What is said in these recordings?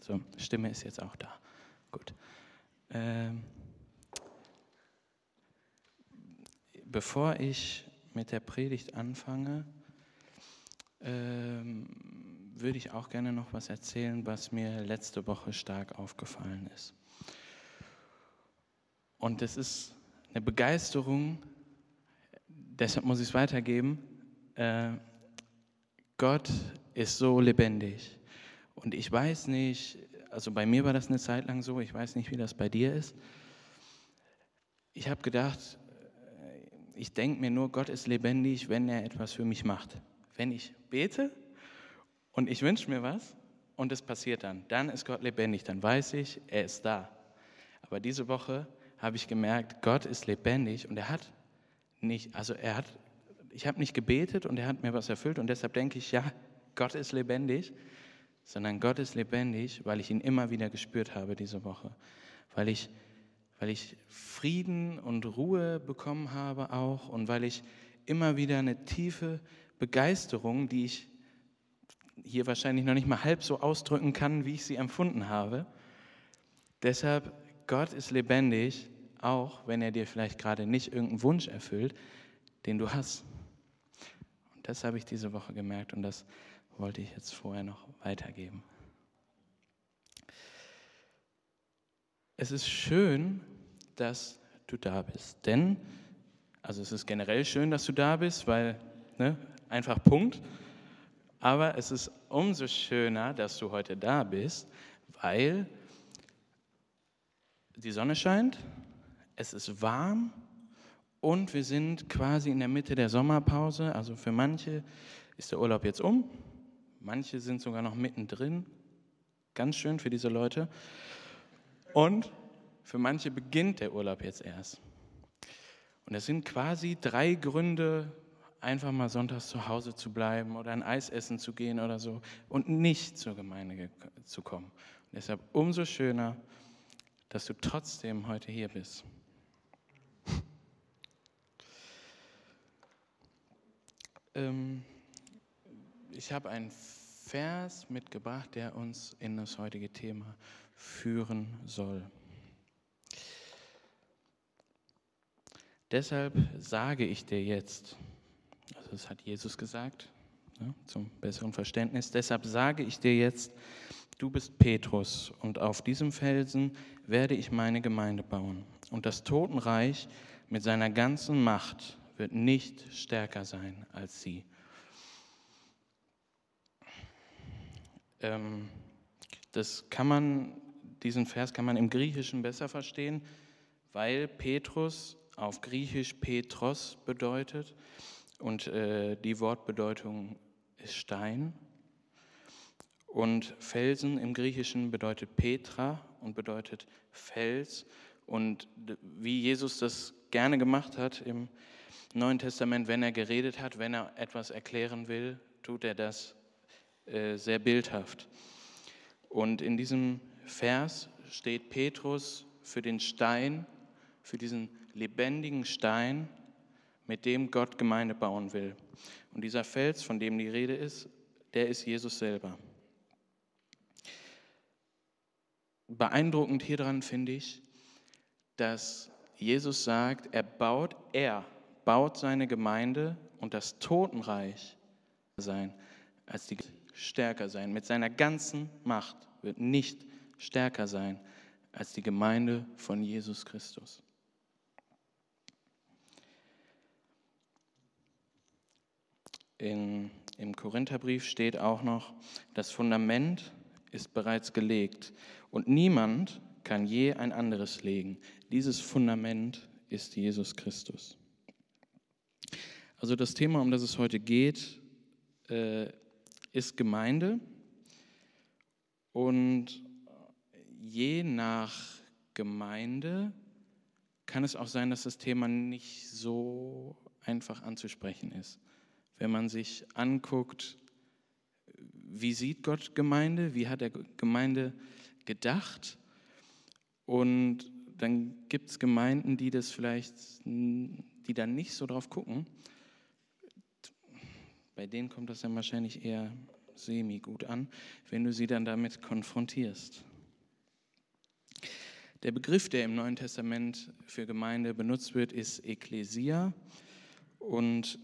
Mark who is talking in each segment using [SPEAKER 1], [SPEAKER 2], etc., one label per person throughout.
[SPEAKER 1] So, Stimme ist jetzt auch da. Gut. Bevor ich mit der Predigt anfange, würde ich auch gerne noch was erzählen, was mir letzte Woche stark aufgefallen ist. Und das ist eine Begeisterung, deshalb muss ich es weitergeben. Gott ist so lebendig. Und ich weiß nicht, also bei mir war das eine Zeit lang so, ich weiß nicht, wie das bei dir ist. Ich habe gedacht, ich denke mir nur, Gott ist lebendig, wenn er etwas für mich macht. Wenn ich bete und ich wünsche mir was und es passiert dann ist Gott lebendig, dann weiß ich, er ist da. Aber diese Woche habe ich gemerkt, Gott ist lebendig und ich habe nicht gebetet und er hat mir was erfüllt und deshalb denke ich, ja, Gott ist lebendig, sondern Gott ist lebendig, weil ich ihn immer wieder gespürt habe diese Woche, weil ich Frieden und Ruhe bekommen habe auch und weil ich immer wieder eine tiefe Begeisterung, die ich hier wahrscheinlich noch nicht mal halb so ausdrücken kann, wie ich sie empfunden habe. Deshalb, Gott ist lebendig, auch wenn er dir vielleicht gerade nicht irgendeinen Wunsch erfüllt, den du hast. Und das habe ich diese Woche gemerkt und das wollte ich jetzt vorher noch weitergeben. Es ist schön, dass du da bist, es ist generell schön, dass du da bist, weil, einfach Punkt, aber es ist umso schöner, dass du heute da bist, weil die Sonne scheint, es ist warm und wir sind quasi in der Mitte der Sommerpause, also für manche ist der Urlaub jetzt um, manche sind sogar noch mittendrin, ganz schön für diese Leute. Und für manche beginnt der Urlaub jetzt erst. Und es sind quasi 3 Gründe, einfach mal sonntags zu Hause zu bleiben oder ein Eis essen zu gehen oder so und nicht zur Gemeinde zu kommen. Und deshalb umso schöner, dass du trotzdem heute hier bist. Ich habe einen Vers mitgebracht, der uns in das heutige Thema führen soll. Deshalb sage ich dir jetzt, also das hat Jesus gesagt, zum besseren Verständnis, deshalb sage ich dir jetzt, du bist Petrus und auf diesem Felsen werde ich meine Gemeinde bauen. Und das Totenreich mit seiner ganzen Macht wird nicht stärker sein als sie. Diesen Vers kann man im Griechischen besser verstehen, weil Petrus auf Griechisch Petros bedeutet und die Wortbedeutung ist Stein. Und Felsen im Griechischen bedeutet Petra und bedeutet Fels. Und wie Jesus das gerne gemacht hat im Neuen Testament, wenn er geredet hat, wenn er etwas erklären will, tut er das sehr bildhaft. Und in diesem Vers steht Petrus für den Stein, für diesen lebendigen Stein, mit dem Gott Gemeinde bauen will. Und dieser Fels, von dem die Rede ist, der ist Jesus selber. Beeindruckend hieran finde ich, dass Jesus sagt, er baut seine Gemeinde und das Totenreich stärker sein. Mit seiner ganzen Macht wird nicht stärker sein als die Gemeinde von Jesus Christus. Im Korintherbrief steht auch noch, das Fundament ist bereits gelegt und niemand kann je ein anderes legen. Dieses Fundament ist Jesus Christus. Also das Thema, um das es heute geht, ist Gemeinde und je nach Gemeinde kann es auch sein, dass das Thema nicht so einfach anzusprechen ist. Wenn man sich anguckt, wie sieht Gott Gemeinde, wie hat er Gemeinde gedacht, und dann gibt es Gemeinden, die da nicht so drauf gucken. Bei denen kommt das dann wahrscheinlich eher semi-gut an, wenn du sie dann damit konfrontierst. Der Begriff, der im Neuen Testament für Gemeinde benutzt wird, ist Ekklesia und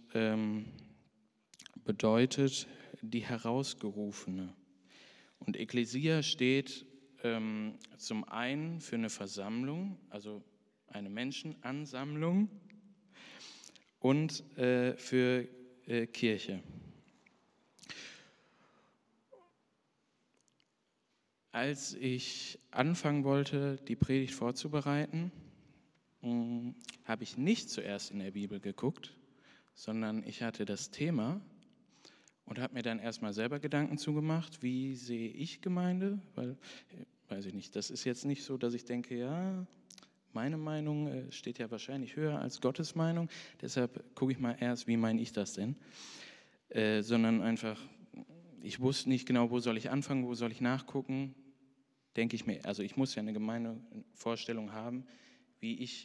[SPEAKER 1] bedeutet die Herausgerufene. Und Ekklesia steht zum einen für eine Versammlung, also eine Menschenansammlung, und für Kirche. Als ich anfangen wollte, die Predigt vorzubereiten, habe ich nicht zuerst in der Bibel geguckt, sondern ich hatte das Thema und habe mir dann erstmal selber Gedanken zugemacht, wie sehe ich Gemeinde? Weil, weiß ich nicht, das ist jetzt nicht so, dass ich denke, ja, meine Meinung steht ja wahrscheinlich höher als Gottes Meinung, deshalb gucke ich mal erst, wie meine ich das denn? Sondern einfach, ich wusste nicht genau, wo soll ich anfangen, wo soll ich nachgucken, denke ich mir, also ich muss ja eine Gemeindevorstellung haben, wie ich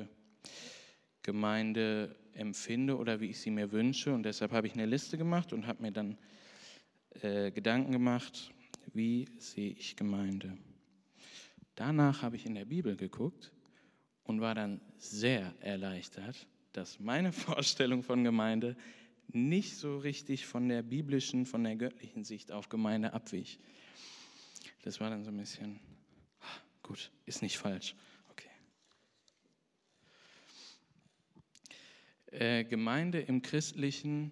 [SPEAKER 1] Gemeinde empfinde oder wie ich sie mir wünsche. Und deshalb habe ich eine Liste gemacht und habe mir dann Gedanken gemacht, wie sehe ich Gemeinde. Danach habe ich in der Bibel geguckt und war dann sehr erleichtert, dass meine Vorstellung von Gemeinde nicht so richtig von der biblischen, von der göttlichen Sicht auf Gemeinde abwich. Das war dann so ein bisschen, gut, ist nicht falsch. Gemeinde im christlichen,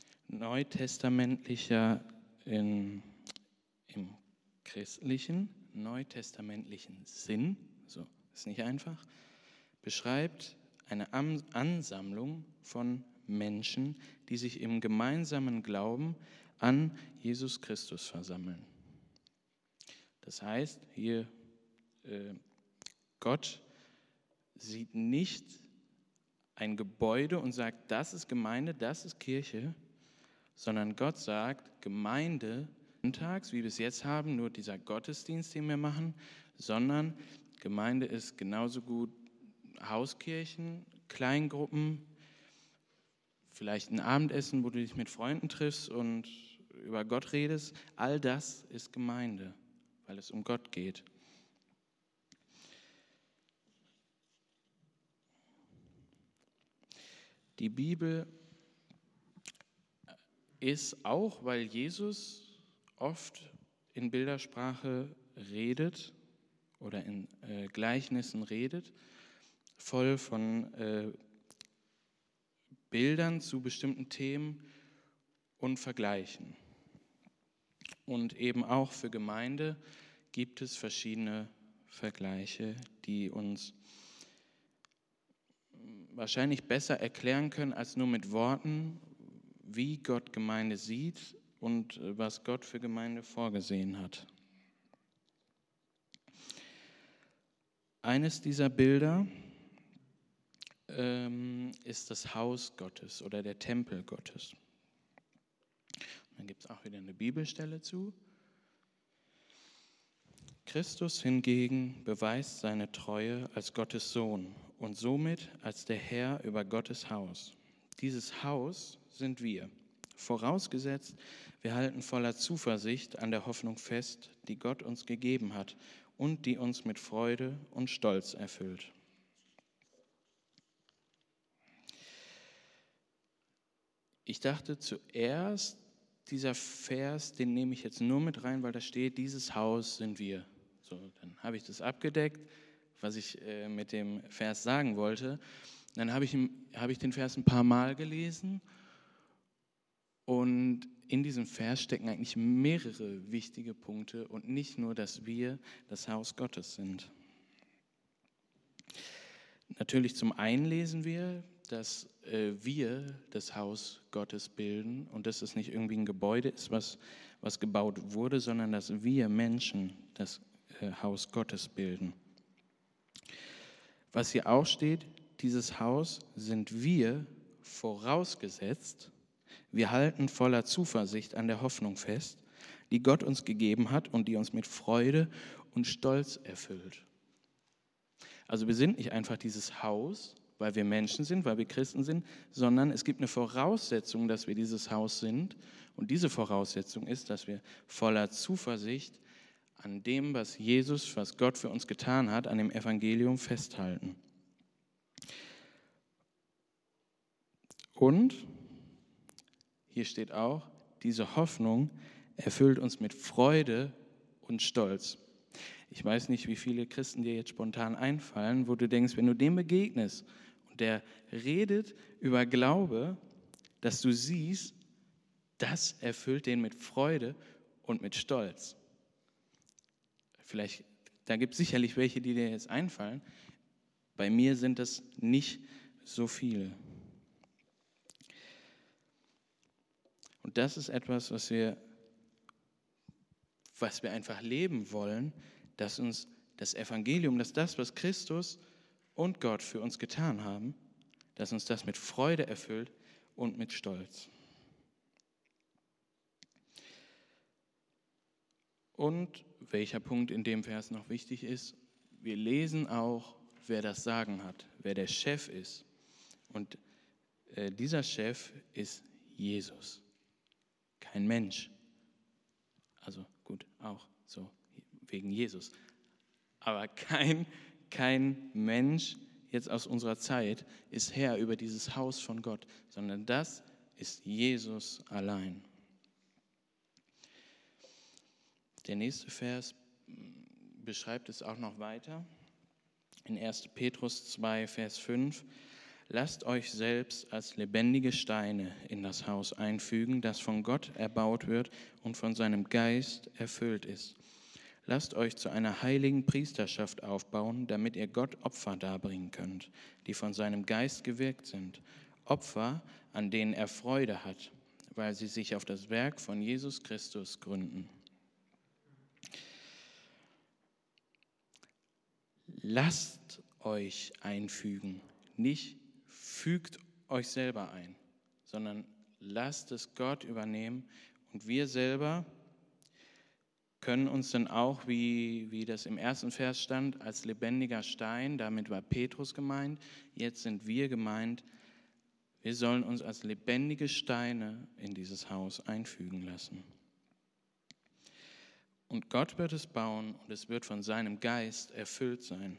[SPEAKER 1] im christlichen, neutestamentlichen Sinn, so ist nicht einfach, beschreibt eine Ansammlung von Menschen, die sich im gemeinsamen Glauben an Jesus Christus versammeln. Das heißt, hier Gott sieht nicht ein Gebäude und sagt, das ist Gemeinde, das ist Kirche, sondern Gott sagt, Gemeinde, sonntags, wie wir es jetzt haben, nur dieser Gottesdienst, den wir machen, sondern Gemeinde ist genauso gut Hauskirchen, Kleingruppen, vielleicht ein Abendessen, wo du dich mit Freunden triffst und über Gott redest. All das ist Gemeinde, weil es um Gott geht. Die Bibel ist auch, weil Jesus oft in Bildersprache redet oder in Gleichnissen redet, voll von Bildern zu bestimmten Themen und Vergleichen. Und eben auch für Gemeinde gibt es verschiedene Vergleiche, die uns wahrscheinlich besser erklären können als nur mit Worten, wie Gott Gemeinde sieht und was Gott für Gemeinde vorgesehen hat. Eines dieser Bilder ist das Haus Gottes oder der Tempel Gottes. Dann gibt es auch wieder eine Bibelstelle zu. Christus hingegen beweist seine Treue als Gottes Sohn und somit als der Herr über Gottes Haus. Dieses Haus sind wir, vorausgesetzt, wir halten voller Zuversicht an der Hoffnung fest, die Gott uns gegeben hat und die uns mit Freude und Stolz erfüllt. Ich dachte zuerst, dieser Vers, den nehme ich jetzt nur mit rein, weil da steht, dieses Haus sind wir. So, dann habe ich das abgedeckt, was ich mit dem Vers sagen wollte. Dann habe ich den Vers ein paar Mal gelesen und in diesem Vers stecken eigentlich mehrere wichtige Punkte und nicht nur, dass wir das Haus Gottes sind. Natürlich zum einen lesen wir, dass wir das Haus Gottes bilden und dass es nicht irgendwie ein Gebäude ist, was gebaut wurde, sondern dass wir Menschen das Haus Gottes bilden. Was hier auch steht, dieses Haus sind wir vorausgesetzt, wir halten voller Zuversicht an der Hoffnung fest, die Gott uns gegeben hat und die uns mit Freude und Stolz erfüllt. Also wir sind nicht einfach dieses Haus, weil wir Menschen sind, weil wir Christen sind, sondern es gibt eine Voraussetzung, dass wir dieses Haus sind. Und diese Voraussetzung ist, dass wir voller Zuversicht an dem, was Gott für uns getan hat, an dem Evangelium festhalten. Und hier steht auch, diese Hoffnung erfüllt uns mit Freude und Stolz. Ich weiß nicht, wie viele Christen dir jetzt spontan einfallen, wo du denkst, wenn du dem begegnest und der redet über Glaube, dass du siehst, das erfüllt den mit Freude und mit Stolz. Vielleicht, da gibt es sicherlich welche, die dir jetzt einfallen. Bei mir sind das nicht so viele. Und das ist etwas, was wir einfach leben wollen, dass uns das Evangelium, dass das, was Christus und Gott für uns getan haben, dass uns das mit Freude erfüllt und mit Stolz. Und welcher Punkt in dem Vers noch wichtig ist, wir lesen auch, wer das Sagen hat, wer der Chef ist. Und dieser Chef ist Jesus, kein Mensch. Also gut, auch so wegen Jesus. Aber kein Mensch jetzt aus unserer Zeit ist Herr über dieses Haus von Gott, sondern das ist Jesus allein. Der nächste Vers beschreibt es auch noch weiter. In 1. Petrus 2, Vers 5. Lasst euch selbst als lebendige Steine in das Haus einfügen, das von Gott erbaut wird und von seinem Geist erfüllt ist. Lasst euch zu einer heiligen Priesterschaft aufbauen, damit ihr Gott Opfer darbringen könnt, die von seinem Geist gewirkt sind. Opfer, an denen er Freude hat, weil sie sich auf das Werk von Jesus Christus gründen. Lasst euch einfügen, nicht fügt euch selber ein, sondern lasst es Gott übernehmen und wir selber können uns dann auch, wie das im ersten Vers stand, als lebendiger Stein, damit war Petrus gemeint, jetzt sind wir gemeint, wir sollen uns als lebendige Steine in dieses Haus einfügen lassen. Und Gott wird es bauen und es wird von seinem Geist erfüllt sein.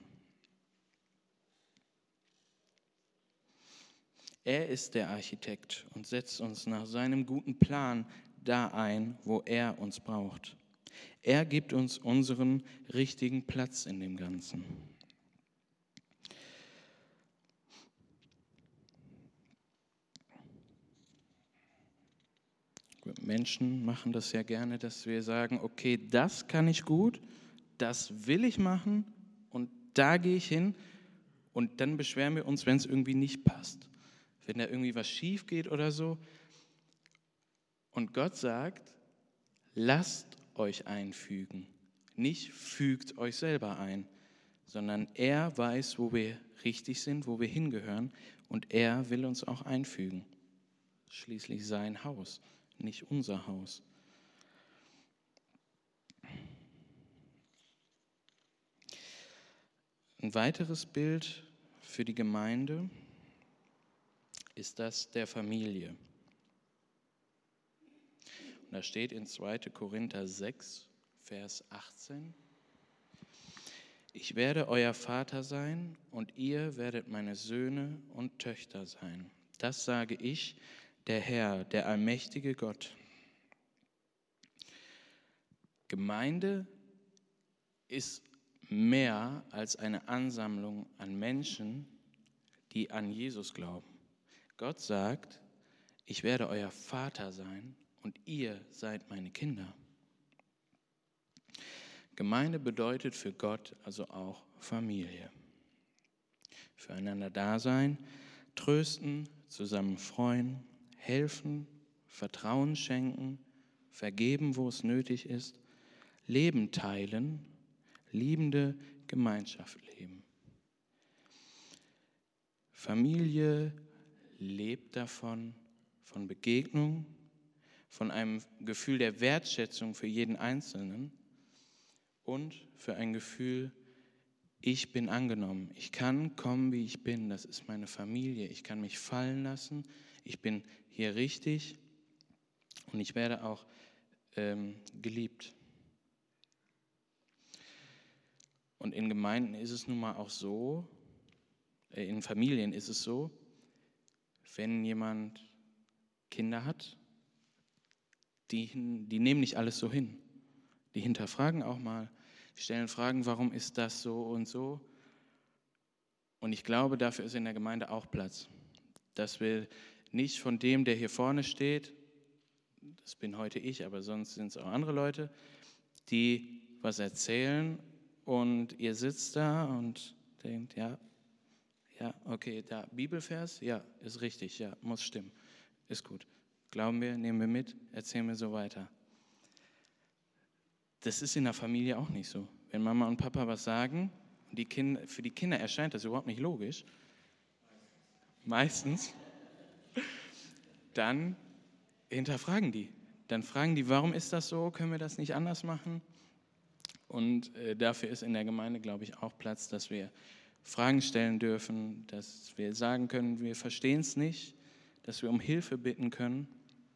[SPEAKER 1] Er ist der Architekt und setzt uns nach seinem guten Plan da ein, wo er uns braucht. Er gibt uns unseren richtigen Platz in dem Ganzen. Menschen machen das ja gerne, dass wir sagen, okay, das kann ich gut, das will ich machen und da gehe ich hin und dann beschweren wir uns, wenn es irgendwie nicht passt, wenn da irgendwie was schief geht oder so. Und Gott sagt, lasst euch einfügen, nicht fügt euch selber ein, sondern er weiß, wo wir richtig sind, wo wir hingehören und er will uns auch einfügen. Schließlich sein Haus, nicht unser Haus. Ein weiteres Bild für die Gemeinde ist das der Familie. Und da steht in 2. Korinther 6, Vers 18, ich werde euer Vater sein und ihr werdet meine Söhne und Töchter sein. Das sage ich, der Herr, der allmächtige Gott. Gemeinde ist mehr als eine Ansammlung an Menschen, die an Jesus glauben. Gott sagt, ich werde euer Vater sein und ihr seid meine Kinder. Gemeinde bedeutet für Gott also auch Familie. Füreinander da sein, trösten, zusammen freuen, helfen, Vertrauen schenken, vergeben, wo es nötig ist, Leben teilen, liebende Gemeinschaft leben. Familie lebt davon, von Begegnung, von einem Gefühl der Wertschätzung für jeden Einzelnen und für ein Gefühl ich bin angenommen. Ich kann kommen, wie ich bin. Das ist meine Familie. Ich kann mich fallen lassen. Ich bin hier richtig und ich werde auch geliebt. Und in Gemeinden ist es nun mal auch so, in Familien ist es so, wenn jemand Kinder hat, die nehmen nicht alles so hin. Die hinterfragen auch mal, die stellen Fragen, warum ist das so und so? Und ich glaube, dafür ist in der Gemeinde auch Platz. Dass wir nicht von dem, der hier vorne steht, das bin heute ich, aber sonst sind es auch andere Leute, die was erzählen und ihr sitzt da und denkt, ja, okay, da Bibelvers, ja, ist richtig, ja, muss stimmen, ist gut. Glauben wir, nehmen wir mit, erzählen wir so weiter. Das ist in der Familie auch nicht so. Wenn Mama und Papa was sagen, für die Kinder erscheint das überhaupt nicht logisch, meistens, dann hinterfragen die. Dann fragen die, warum ist das so, können wir das nicht anders machen? Und dafür ist in der Gemeinde, glaube ich, auch Platz, dass wir Fragen stellen dürfen, dass wir sagen können, wir verstehen es nicht, dass wir um Hilfe bitten können.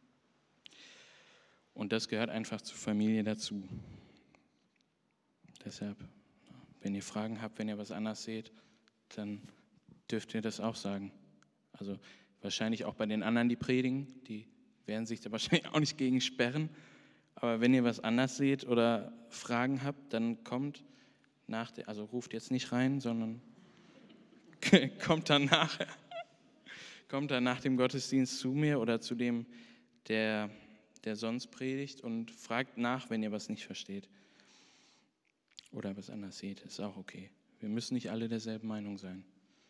[SPEAKER 1] Und das gehört einfach zur Familie dazu. Deshalb, wenn ihr Fragen habt, wenn ihr was anders seht, dann dürft ihr das auch sagen. Also wahrscheinlich auch bei den anderen, die predigen, die werden sich da wahrscheinlich auch nicht gegen sperren. Aber wenn ihr was anders seht oder Fragen habt, dann kommt also ruft jetzt nicht rein, sondern kommt dann nach dem Gottesdienst zu mir oder zu dem, der sonst predigt und fragt nach, wenn ihr was nicht versteht oder was anders seht. Ist auch okay. Wir müssen nicht alle derselben Meinung sein.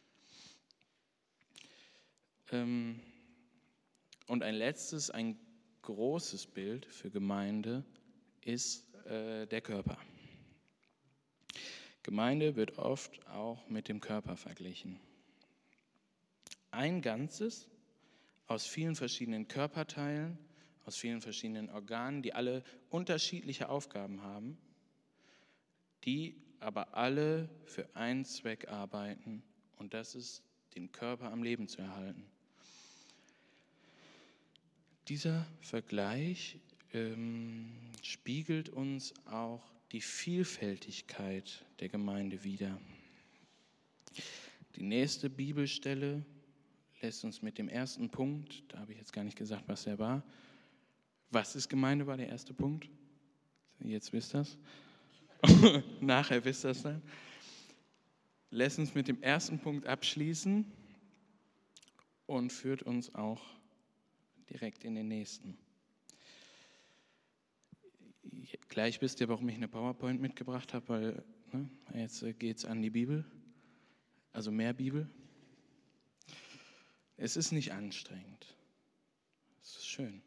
[SPEAKER 1] Und ein letztes, ein großes Bild für Gemeinde ist der Körper. Gemeinde wird oft auch mit dem Körper verglichen. Ein Ganzes aus vielen verschiedenen Körperteilen, aus vielen verschiedenen Organen, die alle unterschiedliche Aufgaben haben, die aber alle für einen Zweck arbeiten, und das ist, den Körper am Leben zu erhalten. Dieser Vergleich spiegelt uns auch die Vielfältigkeit der Gemeinde wider. Die nächste Bibelstelle lässt uns mit dem ersten Punkt, da habe ich jetzt gar nicht gesagt, was der war. Was ist Gemeinde, war der erste Punkt. Jetzt wisst ihr das. Nachher wisst ihr das dann. Lässt uns mit dem ersten Punkt abschließen und führt uns auch direkt in den nächsten. Gleich wisst ihr, warum ich eine PowerPoint mitgebracht habe, weil jetzt geht es an die Bibel, also mehr Bibel. Es ist nicht anstrengend, es ist schön.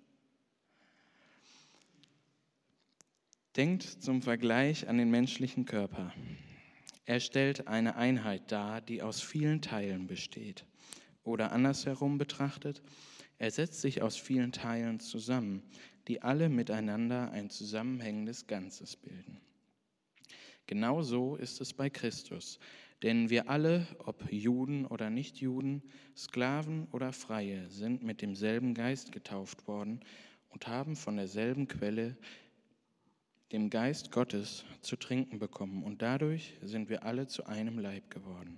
[SPEAKER 1] Denkt zum Vergleich an den menschlichen Körper. Er stellt eine Einheit dar, die aus vielen Teilen besteht. Oder andersherum betrachtet, er setzt sich aus vielen Teilen zusammen, die alle miteinander ein zusammenhängendes Ganzes bilden. Genauso ist es bei Christus, denn wir alle, ob Juden oder Nichtjuden, Sklaven oder Freie, sind mit demselben Geist getauft worden und haben von derselben Quelle, dem Geist Gottes, zu trinken bekommen. Und dadurch sind wir alle zu einem Leib geworden.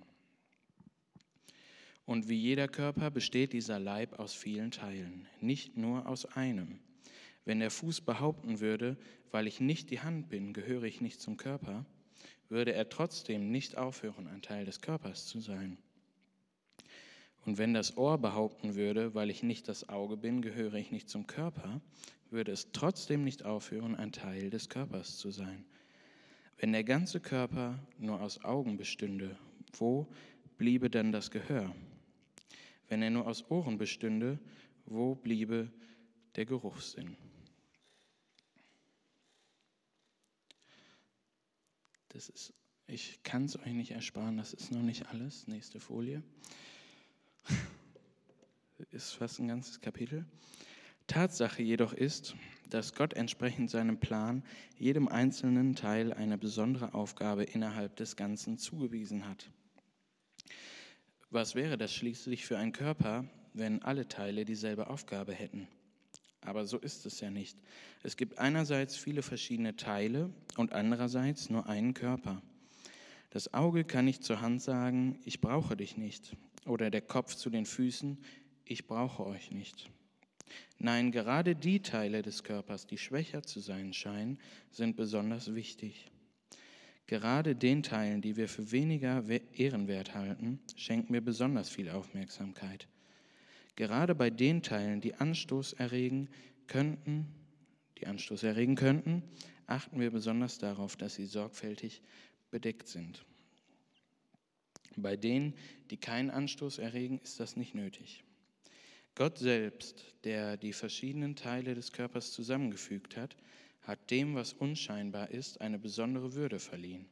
[SPEAKER 1] Und wie jeder Körper besteht dieser Leib aus vielen Teilen, nicht nur aus einem. Wenn der Fuß behaupten würde, weil ich nicht die Hand bin, gehöre ich nicht zum Körper, würde er trotzdem nicht aufhören, ein Teil des Körpers zu sein. Und wenn das Ohr behaupten würde, weil ich nicht das Auge bin, gehöre ich nicht zum Körper, würde es trotzdem nicht aufhören, ein Teil des Körpers zu sein. Wenn der ganze Körper nur aus Augen bestünde, wo bliebe dann das Gehör? Wenn er nur aus Ohren bestünde, wo bliebe der Geruchssinn? Ich kann es euch nicht ersparen, das ist noch nicht alles. Nächste Folie. Ist fast ein ganzes Kapitel. Tatsache jedoch ist, dass Gott entsprechend seinem Plan jedem einzelnen Teil eine besondere Aufgabe innerhalb des Ganzen zugewiesen hat. Was wäre das schließlich für ein Körper, wenn alle Teile dieselbe Aufgabe hätten? Aber so ist es ja nicht. Es gibt einerseits viele verschiedene Teile und andererseits nur einen Körper. Das Auge kann nicht zur Hand sagen, ich brauche dich nicht, oder der Kopf zu den Füßen, ich brauche euch nicht. Nein, gerade die Teile des Körpers, die schwächer zu sein scheinen, sind besonders wichtig. Gerade den Teilen, die wir für weniger ehrenwert halten, schenken wir besonders viel Aufmerksamkeit. Gerade bei den Teilen, die Anstoß erregen könnten, achten wir besonders darauf, dass sie sorgfältig bedeckt sind. Bei denen, die keinen Anstoß erregen, ist das nicht nötig. Gott selbst, der die verschiedenen Teile des Körpers zusammengefügt hat, hat dem, was unscheinbar ist, eine besondere Würde verliehen.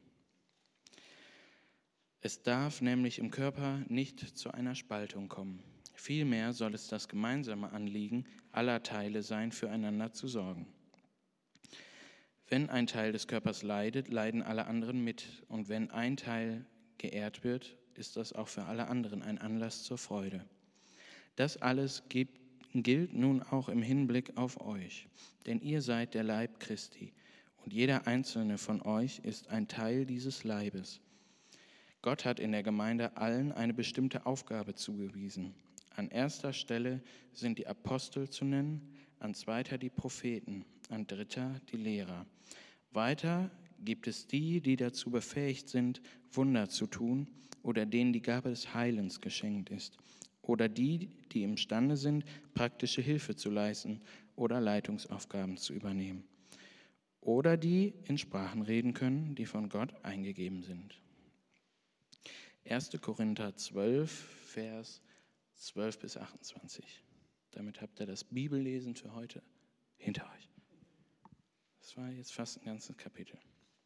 [SPEAKER 1] Es darf nämlich im Körper nicht zu einer Spaltung kommen. Vielmehr soll es das gemeinsame Anliegen aller Teile sein, füreinander zu sorgen. Wenn ein Teil des Körpers leidet, leiden alle anderen mit. Und wenn ein Teil geehrt wird, ist das auch für alle anderen ein Anlass zur Freude. Das alles gilt nun auch im Hinblick auf euch, denn ihr seid der Leib Christi und jeder einzelne von euch ist ein Teil dieses Leibes. Gott hat in der Gemeinde allen eine bestimmte Aufgabe zugewiesen. An erster Stelle sind die Apostel zu nennen, an zweiter die Propheten, an dritter die Lehrer. Weiter gibt es die, die dazu befähigt sind, Wunder zu tun oder denen die Gabe des Heilens geschenkt ist. Oder die, die imstande sind, praktische Hilfe zu leisten oder Leitungsaufgaben zu übernehmen. Oder die in Sprachen reden können, die von Gott eingegeben sind. 1. Korinther 12, Vers 12 bis 28. Damit habt ihr das Bibellesen für heute hinter euch. Das war jetzt fast ein ganzes Kapitel.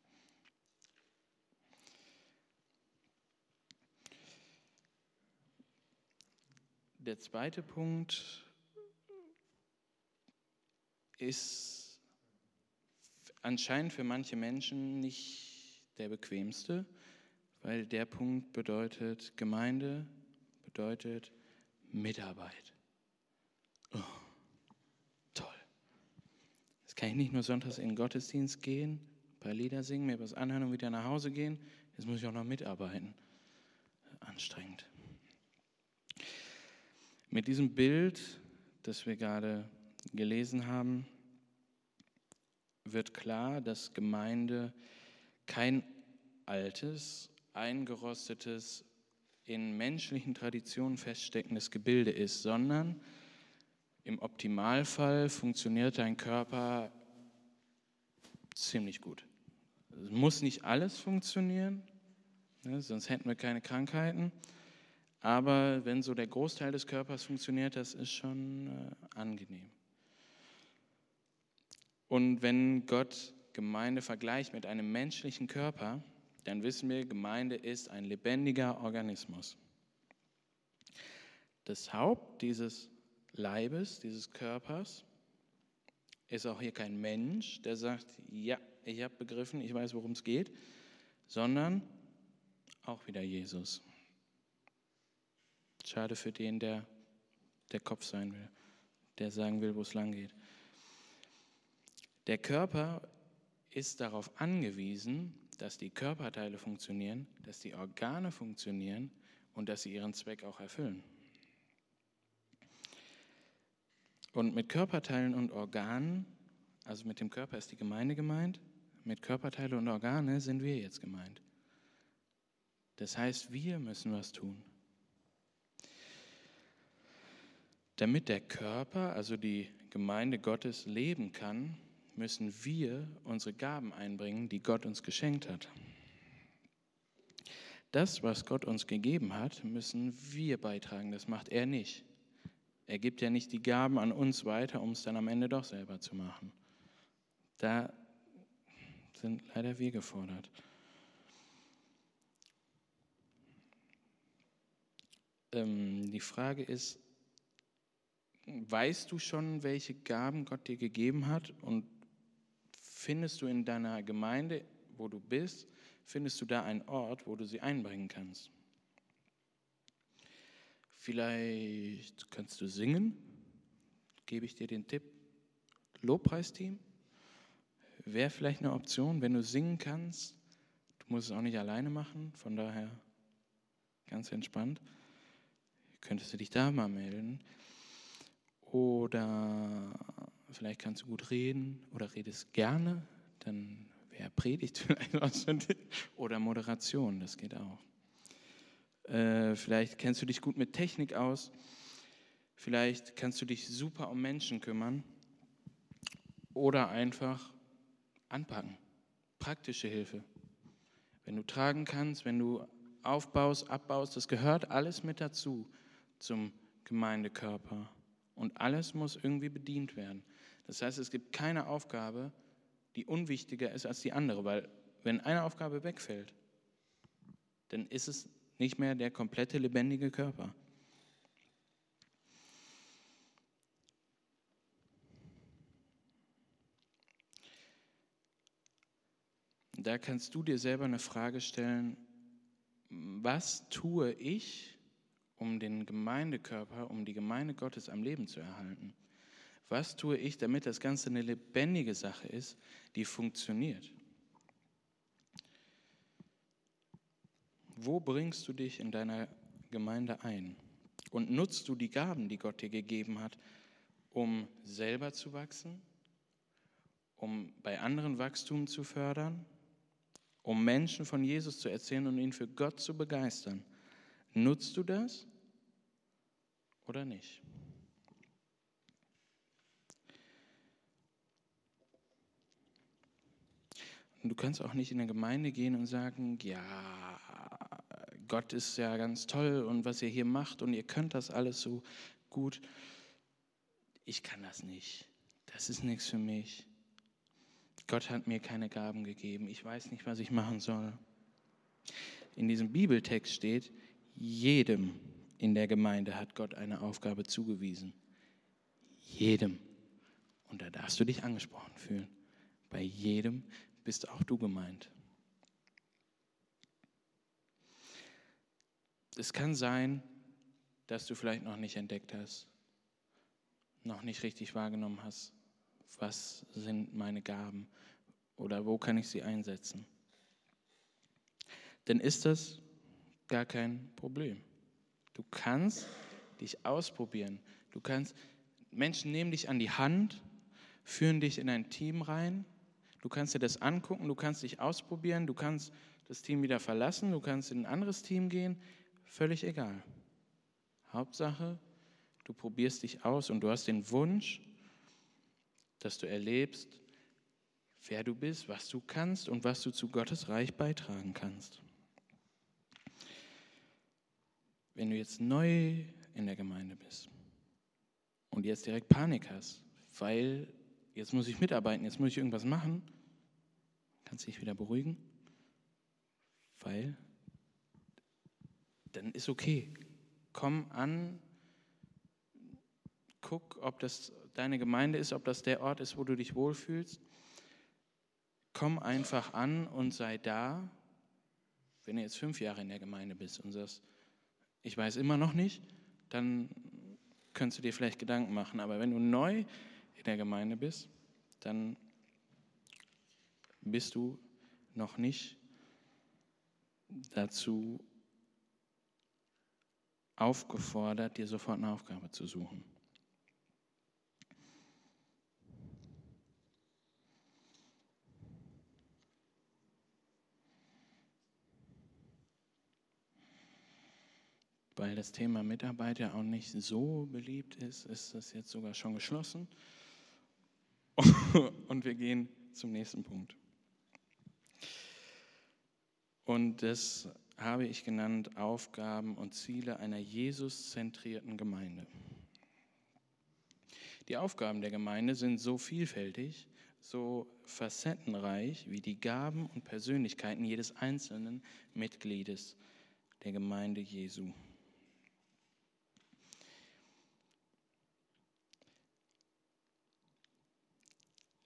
[SPEAKER 1] Der zweite Punkt ist anscheinend für manche Menschen nicht der bequemste, weil der Punkt bedeutet Gemeinde, bedeutet Mitarbeit. Oh, toll. Jetzt kann ich nicht nur sonntags in den Gottesdienst gehen, ein paar Lieder singen, mir was anhören und wieder nach Hause gehen. Jetzt muss ich auch noch mitarbeiten. Anstrengend. Mit diesem Bild, das wir gerade gelesen haben, wird klar, dass Gemeinde kein altes, eingerostetes, in menschlichen Traditionen feststeckendes Gebilde ist, sondern im Optimalfall funktioniert dein Körper ziemlich gut. Es muss nicht alles funktionieren, ne, sonst hätten wir keine Krankheiten. Aber wenn so der Großteil des Körpers funktioniert, das ist schon angenehm. Und wenn Gott Gemeinde vergleicht mit einem menschlichen Körper, dann wissen wir, Gemeinde ist ein lebendiger Organismus. Das Haupt dieses Leibes, dieses Körpers, ist auch hier kein Mensch, der sagt, ja, ich habe begriffen, ich weiß, worum es geht, sondern auch wieder Jesus. Schade für den, der Kopf sein will, der sagen will, wo es lang geht. Der Körper ist darauf angewiesen, dass die Körperteile funktionieren, dass die Organe funktionieren und dass sie ihren Zweck auch erfüllen. Und mit Körperteilen und Organen, also mit dem Körper ist die Gemeinde gemeint, mit Körperteile und Organe sind wir jetzt gemeint. Das heißt, wir müssen was tun. Damit der Körper, also die Gemeinde Gottes, leben kann, müssen wir unsere Gaben einbringen, die Gott uns geschenkt hat. Das, was Gott uns gegeben hat, müssen wir beitragen. Das macht er nicht. Er gibt ja nicht die Gaben an uns weiter, um es dann am Ende doch selber zu machen. Da sind leider wir gefordert. Die Frage ist, Weißt du schon, welche Gaben Gott dir gegeben hat? Und findest du in deiner Gemeinde, wo du bist, findest du da einen Ort, wo du sie einbringen kannst? Vielleicht kannst du singen, gebe ich dir den Tipp. Lobpreisteam wäre vielleicht eine Option, wenn du singen kannst. Du musst es auch nicht alleine machen, von daher ganz entspannt. Könntest du dich da mal melden? Oder vielleicht kannst du gut reden oder redest gerne, dann wäre Predigt vielleicht was für dich. Oder Moderation, das geht auch. Vielleicht kennst du dich gut mit Technik aus. Vielleicht kannst du dich super um Menschen kümmern. Oder einfach anpacken. Praktische Hilfe. Wenn du tragen kannst, wenn du aufbaust, abbaust, das gehört alles mit dazu zum Gemeindekörper. Und alles muss irgendwie bedient werden. Das heißt, es gibt keine Aufgabe, die unwichtiger ist als die andere, weil wenn eine Aufgabe wegfällt, dann ist es nicht mehr der komplette lebendige Körper. Da kannst du dir selber eine Frage stellen, was tue ich, um den Gemeindekörper, um die Gemeinde Gottes am Leben zu erhalten? Was tue ich, damit das Ganze eine lebendige Sache ist, die funktioniert? Wo bringst du dich in deiner Gemeinde ein? Und nutzt du die Gaben, die Gott dir gegeben hat, um selber zu wachsen, um bei anderen Wachstum zu fördern, um Menschen von Jesus zu erzählen und ihn für Gott zu begeistern? Nutzt du das oder nicht? Und du kannst auch nicht in eine Gemeinde gehen und sagen, ja, Gott ist ja ganz toll und was ihr hier macht und ihr könnt das alles so gut. Ich kann das nicht. Das ist nichts für mich. Gott hat mir keine Gaben gegeben. Ich weiß nicht, was ich machen soll. In diesem Bibeltext steht, jedem in der Gemeinde hat Gott eine Aufgabe zugewiesen. Jedem. Und da darfst du dich angesprochen fühlen. Bei jedem bist auch du gemeint. Es kann sein, dass du vielleicht noch nicht entdeckt hast, noch nicht richtig wahrgenommen hast, was sind meine Gaben oder wo kann ich sie einsetzen. Dann ist das gar kein Problem. Du kannst dich ausprobieren. Menschen nehmen dich an die Hand, führen dich in ein Team rein. Du kannst dir das angucken, du kannst dich ausprobieren, du kannst das Team wieder verlassen, du kannst in ein anderes Team gehen. Völlig egal. Hauptsache, du probierst dich aus und du hast den Wunsch, dass du erlebst, wer du bist, was du kannst und was du zu Gottes Reich beitragen kannst. Wenn du jetzt neu in der Gemeinde bist und jetzt direkt Panik hast, weil jetzt muss ich mitarbeiten, jetzt muss ich irgendwas machen, kannst du dich wieder beruhigen, weil dann ist okay. Komm an, guck, ob das deine Gemeinde ist, ob das der Ort ist, wo du dich wohlfühlst. Komm einfach an und sei da. Wenn du jetzt 5 Jahre in der Gemeinde bist und sagst, ich weiß immer noch nicht, dann könntest du dir vielleicht Gedanken machen. Aber wenn du neu in der Gemeinde bist, dann bist du noch nicht dazu aufgefordert, dir sofort eine Aufgabe zu suchen. Weil das Thema Mitarbeiter auch nicht so beliebt ist, ist das jetzt sogar schon geschlossen. Und wir gehen zum nächsten Punkt. Und das habe ich genannt, Aufgaben und Ziele einer Jesus-zentrierten Gemeinde. Die Aufgaben der Gemeinde sind so vielfältig, so facettenreich wie die Gaben und Persönlichkeiten jedes einzelnen Mitgliedes der Gemeinde Jesu.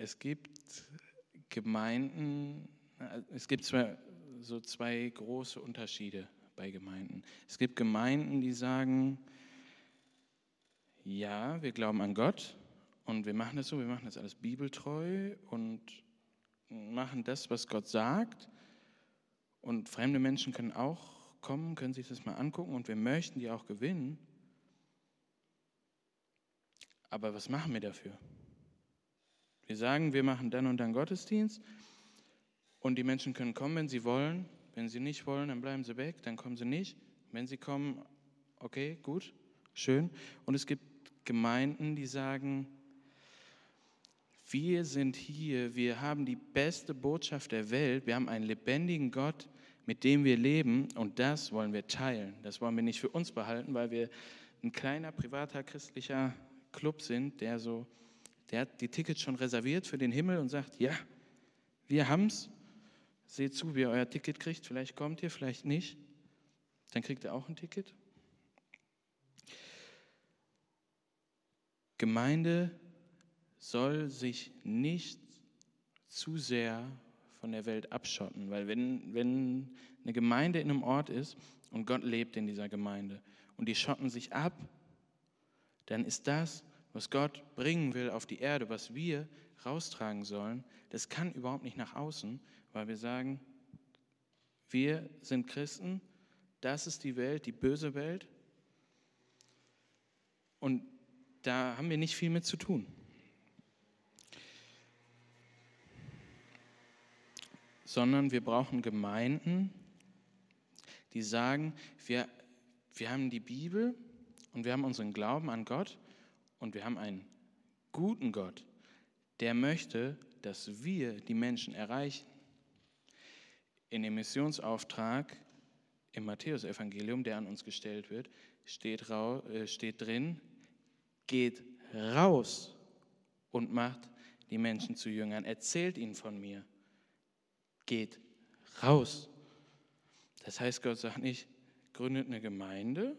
[SPEAKER 1] Es gibt Gemeinden, es gibt so zwei große Unterschiede bei Gemeinden. Es gibt Gemeinden, die sagen, ja, wir glauben an Gott und wir machen das so, wir machen das alles bibeltreu und machen das, was Gott sagt. Und fremde Menschen können auch kommen, können sich das mal angucken und wir möchten die auch gewinnen. Aber was machen wir dafür? Wir sagen, wir machen dann und dann Gottesdienst und die Menschen können kommen, wenn sie wollen. Wenn sie nicht wollen, dann bleiben sie weg, dann kommen sie nicht. Wenn sie kommen, okay, gut, schön. Und es gibt Gemeinden, die sagen, wir sind hier, wir haben die beste Botschaft der Welt, wir haben einen lebendigen Gott, mit dem wir leben und das wollen wir teilen. Das wollen wir nicht für uns behalten, weil wir ein kleiner, privater, christlicher Club sind, der hat die Tickets schon reserviert für den Himmel und sagt, ja, wir haben's, seht zu, wie ihr euer Ticket kriegt, vielleicht kommt ihr, vielleicht nicht, dann kriegt ihr auch ein Ticket. Gemeinde soll sich nicht zu sehr von der Welt abschotten, weil wenn eine Gemeinde in einem Ort ist und Gott lebt in dieser Gemeinde und die schotten sich ab, dann ist das, was Gott bringen will auf die Erde, was wir raustragen sollen, das kann überhaupt nicht nach außen, weil wir sagen, wir sind Christen, das ist die Welt, die böse Welt und da haben wir nicht viel mit zu tun. Sondern wir brauchen Gemeinden, die sagen, wir haben die Bibel und wir haben unseren Glauben an Gott und wir haben einen guten Gott, der möchte, dass wir die Menschen erreichen. In dem Missionsauftrag im Matthäusevangelium, der an uns gestellt wird, steht drin, geht raus und macht die Menschen zu Jüngern, erzählt ihnen von mir. Geht raus. Das heißt, Gott sagt nicht, gründet eine Gemeinde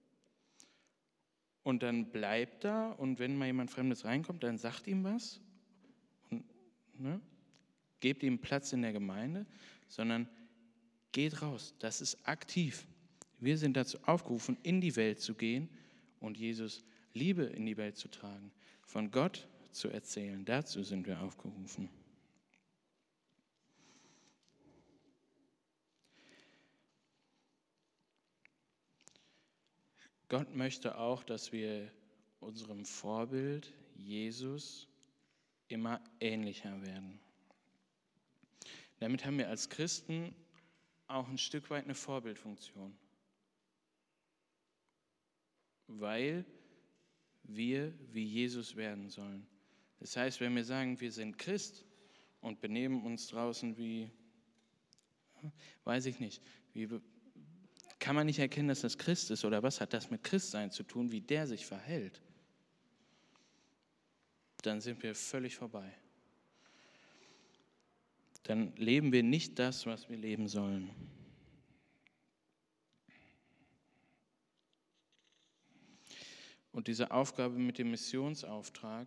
[SPEAKER 1] und dann bleibt da und wenn mal jemand Fremdes reinkommt, dann sagt ihm was und gebt ihm Platz in der Gemeinde, sondern geht raus. Das ist aktiv. Wir sind dazu aufgerufen, in die Welt zu gehen und Jesus Liebe in die Welt zu tragen, von Gott zu erzählen. Dazu sind wir aufgerufen. Gott möchte auch, dass wir unserem Vorbild Jesus immer ähnlicher werden. Damit haben wir als Christen auch ein Stück weit eine Vorbildfunktion, weil wir wie Jesus werden sollen. Das heißt, wenn wir sagen, wir sind Christ und benehmen uns draußen wie, weiß ich nicht, kann man nicht erkennen, dass das Christ ist oder was hat das mit Christsein zu tun, wie der sich verhält, dann sind wir völlig vorbei. Dann leben wir nicht das, was wir leben sollen. Und diese Aufgabe mit dem Missionsauftrag,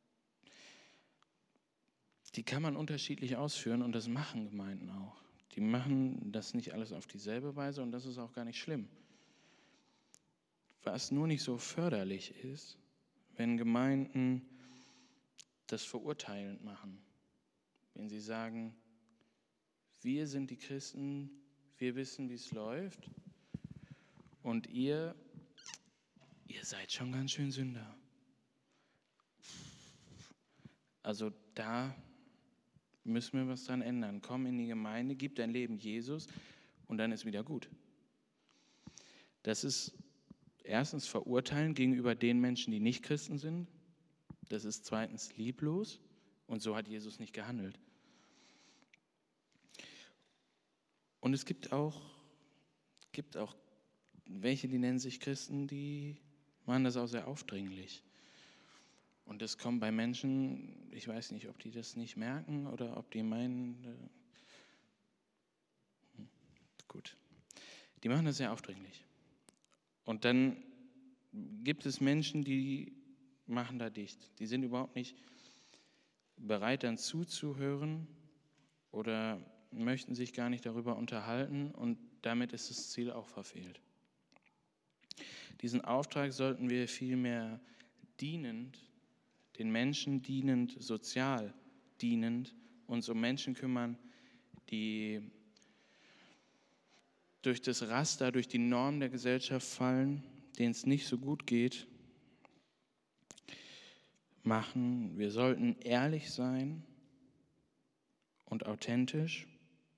[SPEAKER 1] die kann man unterschiedlich ausführen und das machen Gemeinden auch. Die machen das nicht alles auf dieselbe Weise und das ist auch gar nicht schlimm. Was nur nicht so förderlich ist, wenn Gemeinden das verurteilend machen. Wenn sie sagen, wir sind die Christen, wir wissen, wie es läuft und ihr seid schon ganz schön Sünder. Also da müssen wir was dran ändern. Komm in die Gemeinde, gib dein Leben Jesus und dann ist wieder gut. Das ist erstens verurteilen gegenüber den Menschen, die nicht Christen sind. Das ist zweitens lieblos und so hat Jesus nicht gehandelt. Und es gibt auch welche, die nennen sich Christen, die machen das auch sehr aufdringlich. Und das kommt bei Menschen, ich weiß nicht, ob die das nicht merken oder ob die meinen, gut, die machen das sehr aufdringlich. Und dann gibt es Menschen, die machen da dicht. Die sind überhaupt nicht bereit dann zuzuhören oder möchten sich gar nicht darüber unterhalten und damit ist das Ziel auch verfehlt. Diesen Auftrag sollten wir vielmehr dienend, den Menschen dienend, sozial dienend, uns um Menschen kümmern, die durch das Raster, durch die Norm der Gesellschaft fallen, denen es nicht so gut geht, machen. Wir sollten ehrlich sein und authentisch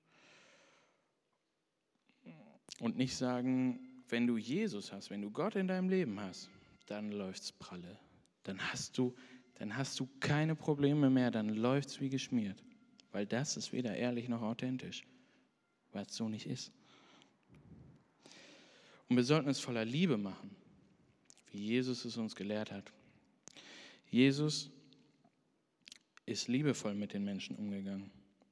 [SPEAKER 1] und nicht sagen, wenn du Jesus hast, wenn du Gott in deinem Leben hast, dann läuft's pralle. Dann hast du keine Probleme mehr, dann läuft's wie geschmiert. Weil das ist weder ehrlich noch authentisch, weil es so nicht ist. Und wir sollten es voller Liebe machen, wie Jesus es uns gelehrt hat. Jesus ist liebevoll mit den Menschen umgegangen,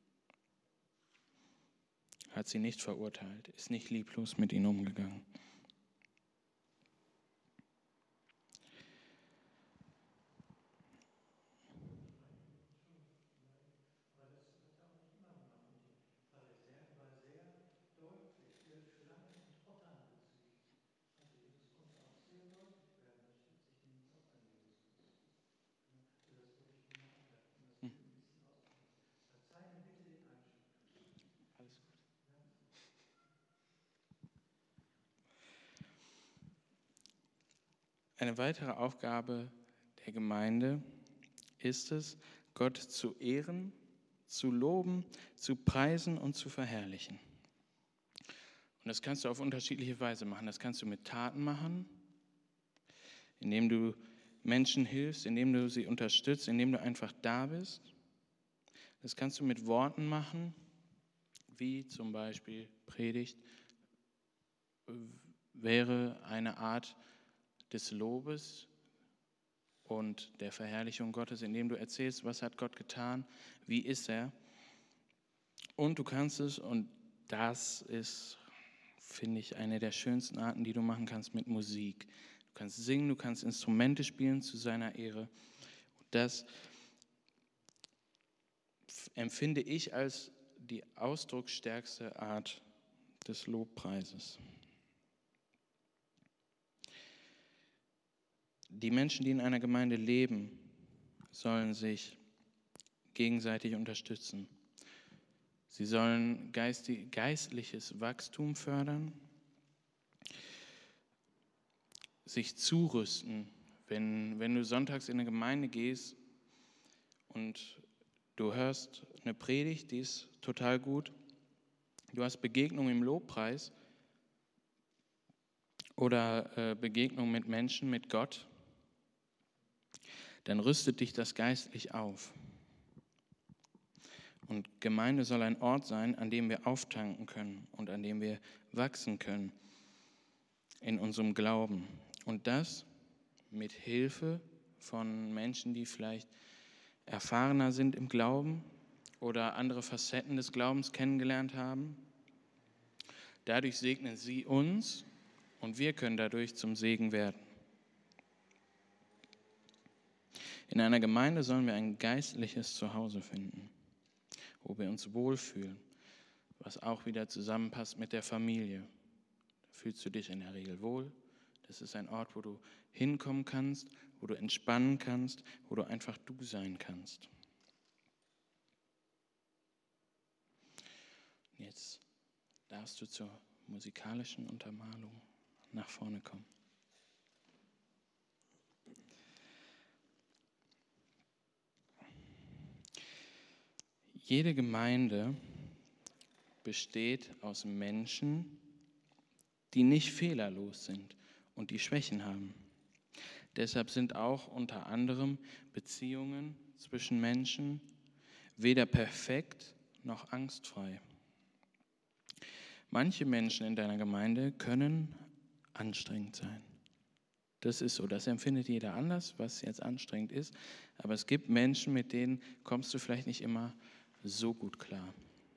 [SPEAKER 1] hat sie nicht verurteilt, ist nicht lieblos mit ihnen umgegangen. Eine weitere Aufgabe der Gemeinde ist es, Gott zu ehren, zu loben, zu preisen und zu verherrlichen. Und das kannst du auf unterschiedliche Weise machen. Das kannst du mit Taten machen, indem du Menschen hilfst, indem du sie unterstützt, indem du einfach da bist. Das kannst du mit Worten machen, wie zum Beispiel Predigt wäre eine Art des Lobes und der Verherrlichung Gottes, indem du erzählst, was hat Gott getan, wie ist er. Und du kannst es, und das ist, finde ich, eine der schönsten Arten, die du machen kannst, mit Musik. Du kannst singen, du kannst Instrumente spielen zu seiner Ehre. Und das empfinde ich als die ausdrucksstärkste Art des Lobpreises. Die Menschen, die in einer Gemeinde leben, sollen sich gegenseitig unterstützen. Sie sollen geistliches Wachstum fördern, sich zurüsten. Wenn du sonntags in eine Gemeinde gehst und du hörst eine Predigt, die ist total gut, du hast Begegnung im Lobpreis oder Begegnung mit Menschen, mit Gott, dann rüstet dich das geistlich auf. Und Gemeinde soll ein Ort sein, an dem wir auftanken können und an dem wir wachsen können in unserem Glauben. Und das mit Hilfe von Menschen, die vielleicht erfahrener sind im Glauben oder andere Facetten des Glaubens kennengelernt haben. Dadurch segnen sie uns und wir können dadurch zum Segen werden. In einer Gemeinde sollen wir ein geistliches Zuhause finden, wo wir uns wohlfühlen, was auch wieder zusammenpasst mit der Familie. Da fühlst du dich in der Regel wohl. Das ist ein Ort, wo du hinkommen kannst, wo du entspannen kannst, wo du einfach du sein kannst. Jetzt darfst du zur musikalischen Untermalung nach vorne kommen. Jede Gemeinde besteht aus Menschen, die nicht fehlerlos sind und die Schwächen haben. Deshalb sind auch unter anderem Beziehungen zwischen Menschen weder perfekt noch angstfrei. Manche Menschen in deiner Gemeinde können anstrengend sein. Das ist so, das empfindet jeder anders, was jetzt anstrengend ist. Aber es gibt Menschen, mit denen kommst du vielleicht nicht immer so gut klar.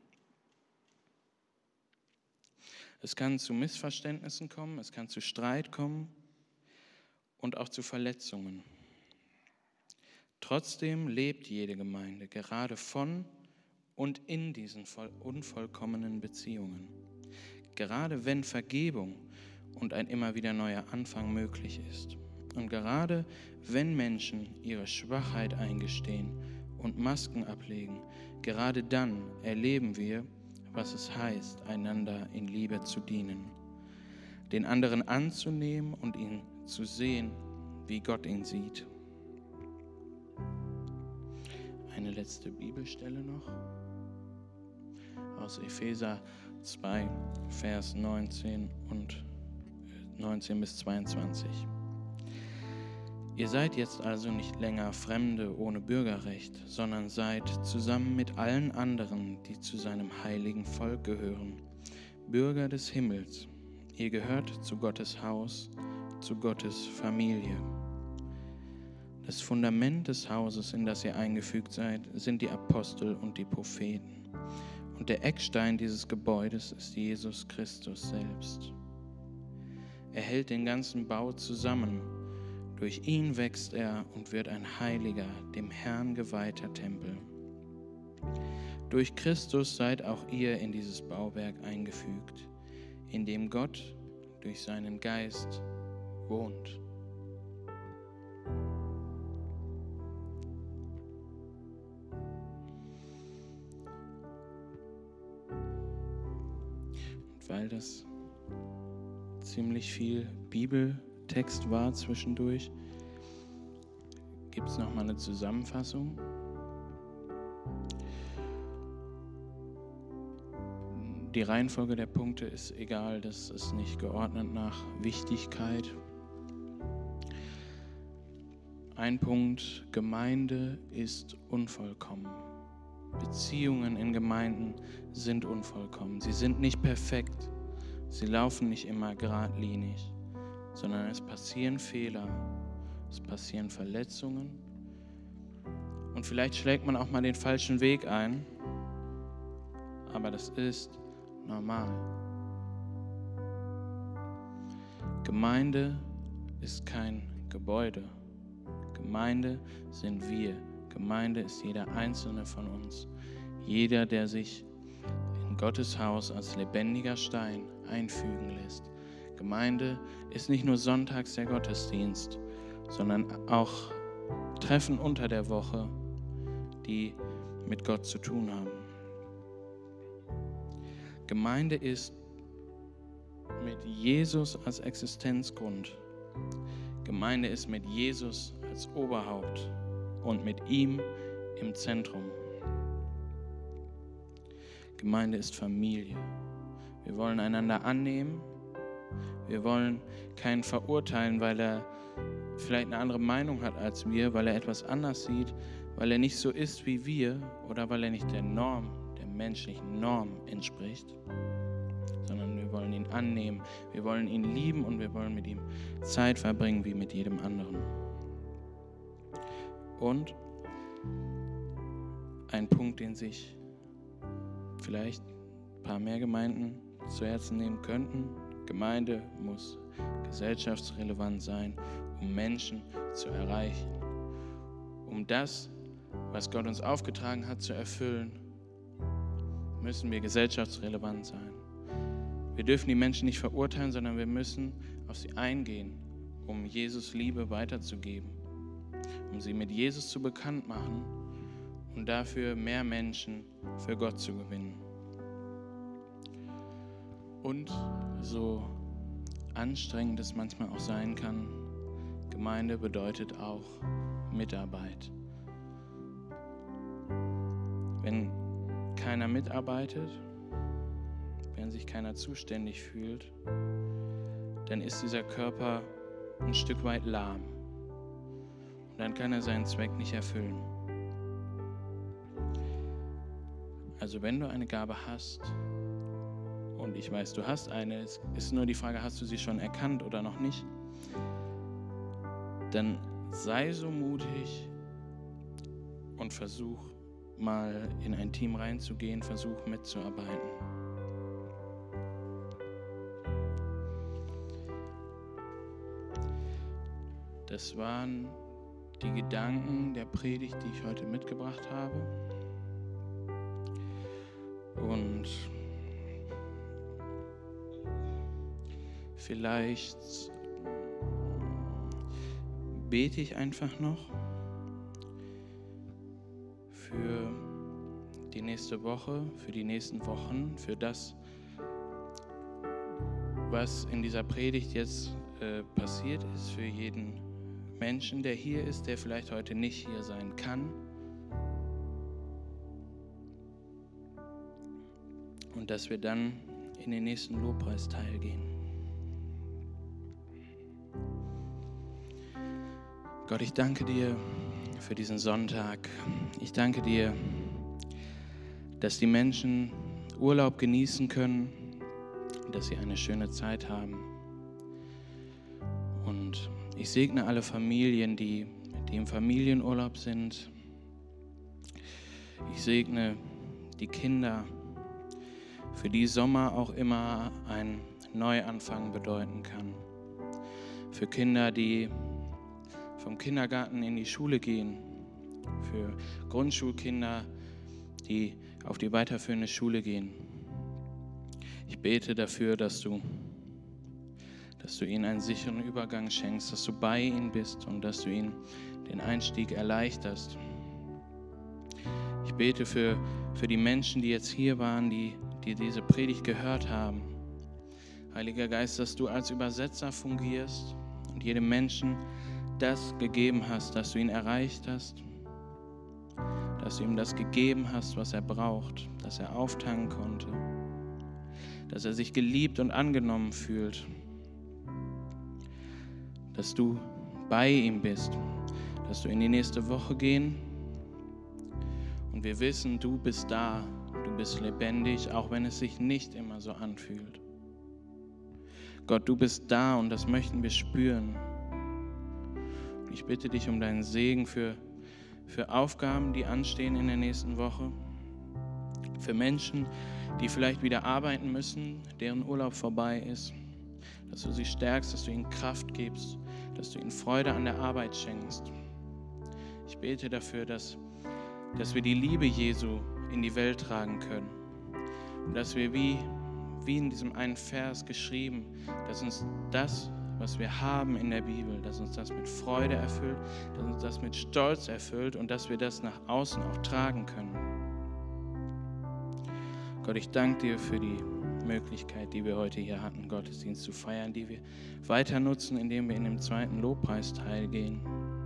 [SPEAKER 1] Es kann zu Missverständnissen kommen, es kann zu Streit kommen und auch zu Verletzungen. Trotzdem lebt jede Gemeinde gerade von und in diesen unvollkommenen Beziehungen. Gerade wenn Vergebung und ein immer wieder neuer Anfang möglich ist. Und gerade wenn Menschen ihre Schwachheit eingestehen und Masken ablegen, gerade dann erleben wir, was es heißt, einander in Liebe zu dienen, den anderen anzunehmen und ihn zu sehen, wie Gott ihn sieht. Eine letzte Bibelstelle noch aus Epheser 2, Vers 19 bis 22. Ihr seid jetzt also nicht länger Fremde ohne Bürgerrecht, sondern seid zusammen mit allen anderen, die zu seinem heiligen Volk gehören, Bürger des Himmels. Ihr gehört zu Gottes Haus, zu Gottes Familie. Das Fundament des Hauses, in das ihr eingefügt seid, sind die Apostel und die Propheten. Und der Eckstein dieses Gebäudes ist Jesus Christus selbst. Er hält den ganzen Bau zusammen. Durch ihn wächst er und wird ein heiliger, dem Herrn geweihter Tempel. Durch Christus seid auch ihr in dieses Bauwerk eingefügt, in dem Gott durch seinen Geist wohnt. Und weil das ziemlich viel Bibeltext war zwischendurch, gibt es nochmal eine Zusammenfassung. Die Reihenfolge der Punkte ist egal, das ist nicht geordnet nach Wichtigkeit. Ein Punkt: Gemeinde ist unvollkommen. Beziehungen in Gemeinden sind unvollkommen. Sie sind nicht perfekt. Sie laufen nicht immer geradlinig, sondern es passieren Fehler, es passieren Verletzungen und vielleicht schlägt man auch mal den falschen Weg ein, aber das ist normal. Gemeinde ist kein Gebäude. Gemeinde sind wir. Gemeinde ist jeder einzelne von uns. Jeder, der sich in Gottes Haus als lebendiger Stein einfügen lässt. Gemeinde ist nicht nur sonntags der Gottesdienst, sondern auch Treffen unter der Woche, die mit Gott zu tun haben. Gemeinde ist mit Jesus als Existenzgrund. Gemeinde ist mit Jesus als Oberhaupt und mit ihm im Zentrum. Gemeinde ist Familie. Wir wollen einander annehmen. Wir wollen keinen verurteilen, weil er vielleicht eine andere Meinung hat als wir, weil er etwas anders sieht, weil er nicht so ist wie wir oder weil er nicht der Norm, der menschlichen Norm entspricht, sondern wir wollen ihn annehmen, wir wollen ihn lieben und wir wollen mit ihm Zeit verbringen wie mit jedem anderen. Und ein Punkt, den sich vielleicht ein paar mehr Gemeinden zu Herzen nehmen könnten: Gemeinde muss gesellschaftsrelevant sein, um Menschen zu erreichen. Um das, was Gott uns aufgetragen hat, zu erfüllen, müssen wir gesellschaftsrelevant sein. Wir dürfen die Menschen nicht verurteilen, sondern wir müssen auf sie eingehen, um Jesus Liebe weiterzugeben, um sie mit Jesus zu bekannt machen und dafür mehr Menschen für Gott zu gewinnen. Und so anstrengend es manchmal auch sein kann, Gemeinde bedeutet auch Mitarbeit. Wenn keiner mitarbeitet, wenn sich keiner zuständig fühlt, dann ist dieser Körper ein Stück weit lahm. Und dann kann er seinen Zweck nicht erfüllen. Also wenn du eine Gabe hast, und ich weiß, du hast eine, es ist nur die Frage, hast du sie schon erkannt oder noch nicht, dann sei so mutig und versuch mal in ein Team reinzugehen, versuch mitzuarbeiten. Das waren die Gedanken der Predigt, die ich heute mitgebracht habe. Und vielleicht bete ich einfach noch für die nächste Woche, für die nächsten Wochen, für das, was in dieser Predigt jetzt passiert ist, für jeden Menschen, der hier ist, der vielleicht heute nicht hier sein kann. Und dass wir dann in den nächsten Lobpreisteil gehen. Gott, ich danke dir für diesen Sonntag. Ich danke dir, dass die Menschen Urlaub genießen können, dass sie eine schöne Zeit haben. Und ich segne alle Familien, die im Familienurlaub sind. Ich segne die Kinder, für die Sommer auch immer ein Neuanfang bedeuten kann. Für Kinder, die vom Kindergarten in die Schule gehen. Für Grundschulkinder, die auf die weiterführende Schule gehen. Ich bete dafür, dass du ihnen einen sicheren Übergang schenkst, dass du bei ihnen bist und dass du ihnen den Einstieg erleichterst. Ich bete für die Menschen, die jetzt hier waren, die diese Predigt gehört haben. Heiliger Geist, dass du als Übersetzer fungierst und jedem Menschen das gegeben hast, dass du ihn erreicht hast, dass du ihm das gegeben hast, was er braucht, dass er auftanken konnte, dass er sich geliebt und angenommen fühlt, dass du bei ihm bist, dass du in die nächste Woche gehen und wir wissen, du bist da, du bist lebendig, auch wenn es sich nicht immer so anfühlt. Gott, du bist da und das möchten wir spüren. Und ich bitte dich um deinen Segen für Aufgaben, die anstehen in der nächsten Woche, für Menschen, die vielleicht wieder arbeiten müssen, deren Urlaub vorbei ist, dass du sie stärkst, dass du ihnen Kraft gibst, dass du ihnen Freude an der Arbeit schenkst. Ich bete dafür, dass wir die Liebe Jesu in die Welt tragen können und dass wir wie in diesem einen Vers geschrieben, dass uns das, was wir haben in der Bibel, dass uns das mit Freude erfüllt, dass uns das mit Stolz erfüllt und dass wir das nach außen auch tragen können. Gott, ich danke dir für die Möglichkeit, die wir heute hier hatten, Gottesdienst zu feiern, die wir weiter nutzen, indem wir in den zweiten Lobpreisteil gehen.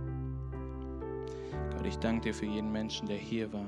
[SPEAKER 1] Gott, ich danke dir für jeden Menschen, der hier war.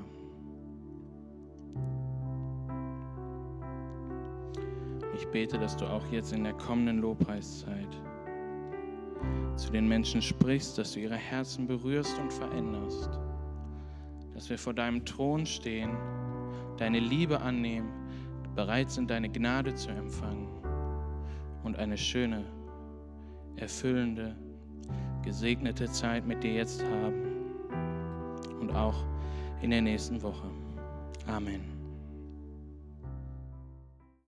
[SPEAKER 1] Ich bete, dass du auch jetzt in der kommenden Lobpreiszeit zu den Menschen sprichst, dass du ihre Herzen berührst und veränderst. Dass wir vor deinem Thron stehen, deine Liebe annehmen, bereit sind, deine Gnade zu empfangen und eine schöne, erfüllende, gesegnete Zeit mit dir jetzt haben und auch in der nächsten Woche. Amen.